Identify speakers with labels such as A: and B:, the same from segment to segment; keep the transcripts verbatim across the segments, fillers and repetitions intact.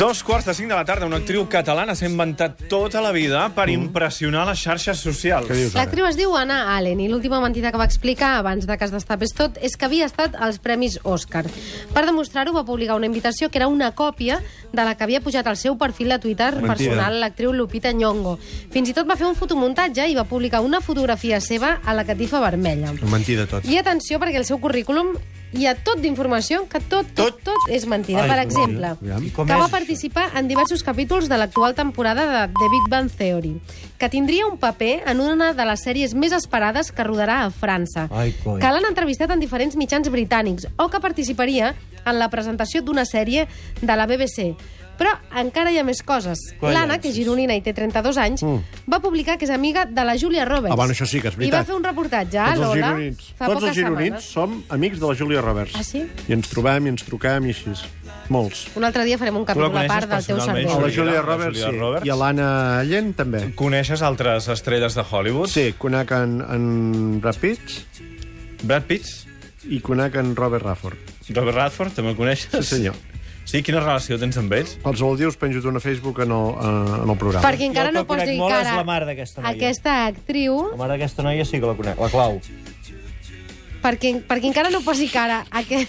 A: Dos quarts de cinc de la tarda, una actriu catalana s'ha inventat tota la vida per impressionar les xarxes socials.
B: L'actriu es diu Anna Allen i l'última mentida que va explicar abans de que es destapés tot és que havia estat als Premis Òscar. Per demostrar-ho va publicar una invitació que era una còpia de la que havia pujat al seu perfil de Twitter
C: Mentida.
B: personal l'actriu Lupita Nyong'o. Fins i tot va fer un fotomuntatge i va publicar una fotografia seva a la catifa vermella.
C: Mentida tot.
B: I atenció, perquè el seu currículum hi ha tot d'informació que tot, tot, tot és mentida.
C: Ai,
B: per exemple,
C: aviam.
B: que va participar en diversos capítols de l'actual temporada de The Big Bang Theory, que tindria un paper en una de les sèries més esperades que rodarà a França,
C: Ai, coi.
B: que l'han entrevistat en diferents mitjans britànics, o que participaria en la presentació d'una sèrie de la B B C. Però encara hi ha més coses. L'Anna, que és gironina i té trenta-dos anys, mm. va publicar que és amiga de la Júlia Roberts.
C: Ah, bueno, això sí que és veritat.
B: I va fer un reportatge a
C: Tots els
B: Lola
C: gironins,
B: fa
C: tots
B: poques
C: els gironins
B: setmanes.
C: som amics de la Júlia Roberts.
B: Ah, sí?
C: I ens trobem, i ens truquem, i així. Molts.
B: Un altre dia farem un capítol a part del teu
A: personalment,
C: A
B: cervell.
C: la Júlia
A: La
C: Roberts,
A: Júlia
C: sí.
A: Roberts.
C: I a l'Anna Allen, també.
A: Coneixes altres estrelles de Hollywood?
C: Sí, conec en, en Brad Pitt
A: Brad Pitt?
C: i conec en Robert Redford.
A: Robert Redford, també el coneixes?
C: Sí, senyor.
A: Sí, quina relació tens amb ells?
C: Qualsevol dia us penjo una Facebook en el, en el programa.
B: Perquè encara
D: Jo el
B: no
D: que
B: pots
D: conec
B: dir
D: molt
B: cara
D: és la mare d'aquesta noia.
B: aquesta actriu,
D: La mare d'aquesta noia sí que la conec, la Clau.
B: perquè, perquè encara no posi cara a aquest,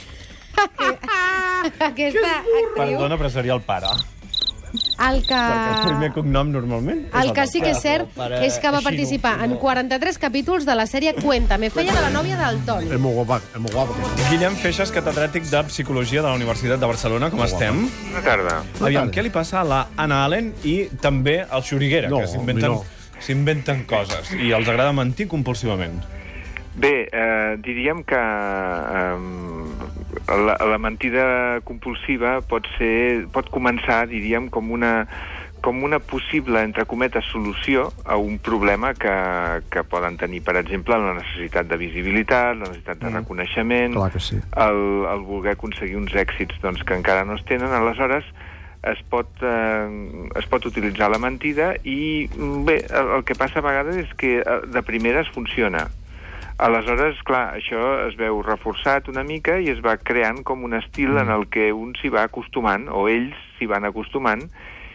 B: a aquesta actriu,
A: Perdona, però seria el pare.
B: el que...
A: Perquè el primer cognom, normalment, és
B: El
A: el
B: que
A: del
B: sí que és
D: pare,
B: cert
D: el pare
B: és que va
D: així no,
B: participar
D: no.
B: en quaranta-tres capítols de la sèrie Cuéntame. Feia de la nòvia del Toni.
C: És molt guapa, és molt guapa.
A: Guillem Feixas, catedràtic de Psicologia de la Universitat de Barcelona. Com estem?
E: Bona tarda.
A: Aviam,
C: tarda.
A: què li passa a la Anna Allen i també al Xuriguera,
C: No,
A: que s'inventen
C: no.
A: s'inventen coses i els agrada mentir compulsivament.
E: Bé, eh, diríem que eh, la, la mentida compulsiva pot ser, pot començar, diríem, com una, com una possible, entre cometes, solució a un problema que, que poden tenir, per exemple, la necessitat de visibilitat, la necessitat de reconeixement,
C: Clar que sí.
E: el, el voler aconseguir uns èxits doncs, que encara no es tenen. Aleshores, es pot, eh, es pot utilitzar la mentida i, bé, el, el que passa a vegades és que eh, de primeres funciona. Aleshores, clar, això es veu reforçat una mica i es va creant com un estil en el que un s'hi va acostumant, o ells s'hi van acostumant,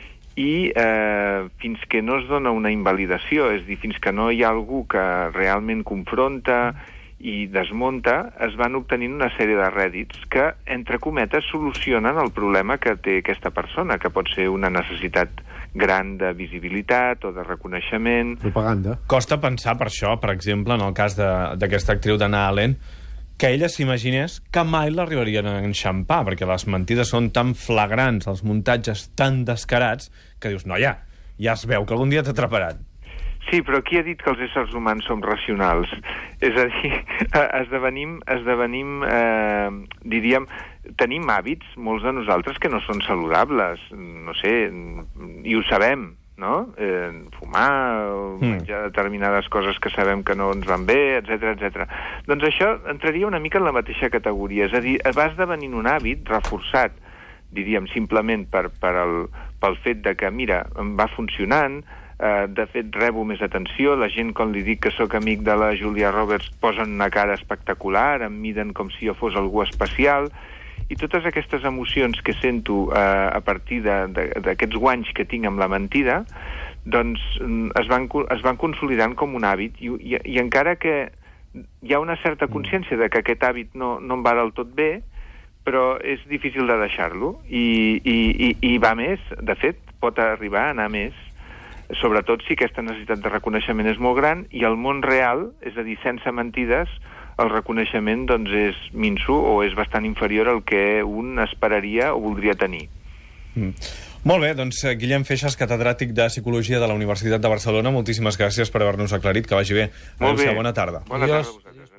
E: i eh, fins que no es dona una invalidació, és a dir, fins que no hi ha algú que realment confronta i desmunta, es van obtenint una sèrie de rèdits que, entre cometes, solucionen el problema que té aquesta persona, que pot ser una necessitat gran de visibilitat o de reconeixement.
C: Propaganda.
A: Costa pensar per això, per exemple, en el cas d'aquesta actriu d'Anna Allen, que ella s'imaginés que mai l'arribarien a enxampar, perquè les mentides són tan flagrants, els muntatges tan descarats, que dius, noia, ja es veu que algun dia t'atraparan.
E: Sí, però qui ha dit que els éssers humans som racionals? És a dir, esdevenim, esdevenim eh, diríem, tenim hàbits, molts de nosaltres, que no són saludables. No sé, i ho sabem, no? Eh, fumar, o menjar determinades coses que sabem que no ens van bé, etcètera, etcètera. Doncs això entraria una mica en la mateixa categoria. És a dir, va esdevenint un hàbit reforçat, diríem, simplement per, per el, pel fet de que, mira, em va funcionant. Uh, de fet, rebo més atenció. La gent, quan li dic que sóc amic de la Julia Roberts, posen una cara espectacular, em miden com si jo fos algú especial, i totes aquestes emocions que sento uh, a partir d'aquests guanys que tinc amb la mentida, doncs es van, es van consolidant com un hàbit, i, i, i encara que hi ha una certa consciència de que aquest hàbit no, no em va del tot bé, però és difícil de deixar-lo, i, i, i, i va més. De fet, pot arribar a anar més, sobretot si aquesta necessitat de reconeixement és molt gran, i el món real, és a dir, sense mentides, el reconeixement doncs, és minso o és bastant inferior al que un esperaria o voldria tenir.
A: Mm. Molt bé, doncs Guillem Feixas, catedràtic de Psicologia de la Universitat de Barcelona, moltíssimes gràcies per haver-nos aclarit, que vagi bé.
E: Molt bé.
A: Bona tarda.
E: Bona tarda a vosaltres.